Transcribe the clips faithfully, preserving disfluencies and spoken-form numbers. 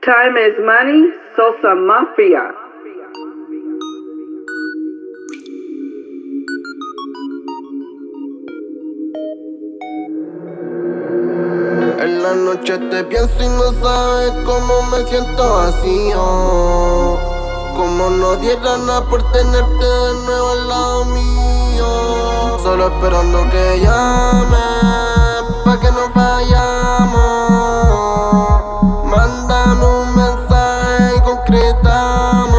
Time is money, Sosa Mafia. En la noche te pienso y no sabes cómo me siento vacío. Como no diera nada por tenerte de nuevo al lado mío. Solo esperando que llame pa' que nos vayamos. Mándame un mensaje y concretamos.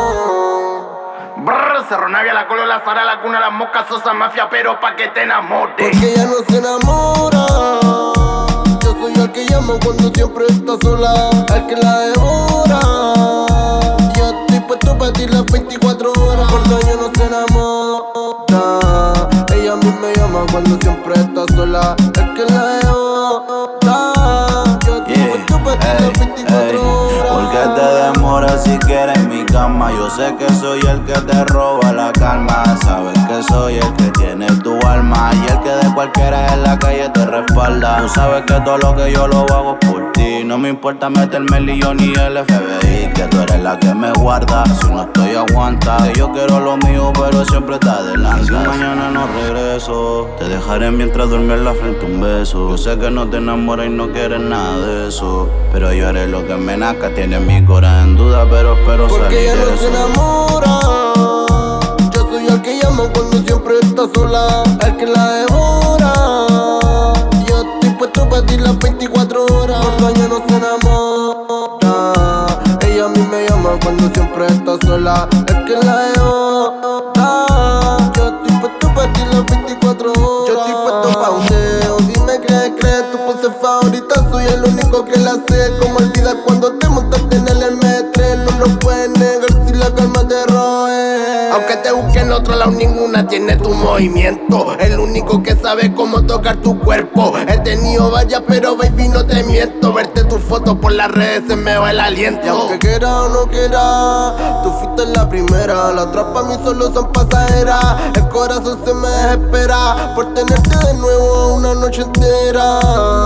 Brrr, Cerro Navia, la Colo, la Zara, la Cuna, las Moscas, Sosa Mafia, pero pa' que te enamores. Porque ella no se enamora. Soy el que llama cuando siempre está sola, el que la devora. Yo estoy puesto para ti las veinticuatro horas, porque ella no se enamora. Ella a mí me llama cuando siempre está sola, el que la devora. Yo estoy yeah, puesto para ti las veinticuatro horas. Porque te demoras si quieres en mi cama. Yo sé que soy el que te roba la calma. Sabes que soy el que tiene tu alma y el que de cualquiera en la calle te respalda. Tú sabes que todo lo que yo lo hago por ti. No me importa meterme el lío ni el F B I. Que tú eres la que me guarda, si no estoy aguanta. Que yo quiero lo mío pero siempre está adelante. Si mañana no regreso, te dejaré mientras duermes en la frente un beso. Yo sé que no te enamoras y no quieres nada de eso, pero yo haré lo que me nazca. Tiene mi corazón en duda pero espero porque salir ella de no eso. Se enamora. Yo soy el que llama cuando siempre está sola, el que la devora. Yo estoy puesto para ti las veinticuatro horas, porque ella no se enamora. Ella a mí me llama cuando siempre está sola, el que la devora. Yo estoy puesto para ti las veinticuatro horas. Yo estoy puesto pa' un dedo, dime qué crees, tu pose favorita. Soy el único que la sé. Como olvidar cuando te montaste en el M tres. No lo puedes negar si la calma te roe. Aunque te busque en otro lado, ninguna tiene tu movimiento. El único que sabe cómo tocar tu cuerpo. He tenido varias, pero baby no te miento. Verte tus fotos por las redes se me va el aliento. Y aunque quiera o no quiera, tú fuiste la primera. Las otras pa' mí solo son pasajeras. El corazón se me desespera por tenerte de nuevo una noche entera.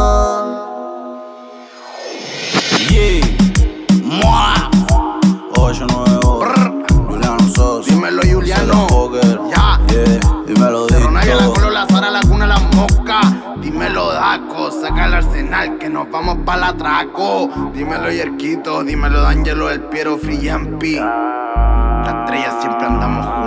Yeah, Mua ocho nueve Juliano Sosa. Dímelo, Juliano. Ya. Yeah, dímelo, Cerro Navia, la Colo, la Zara, la Cuna, las Moscas. Dímelo, Daco, saca el arsenal que nos vamos para la atraco. Dímelo, Yerquito, dímelo, D'Angelo, el Piero, Free Yampi. Las estrellas siempre andamos juntos.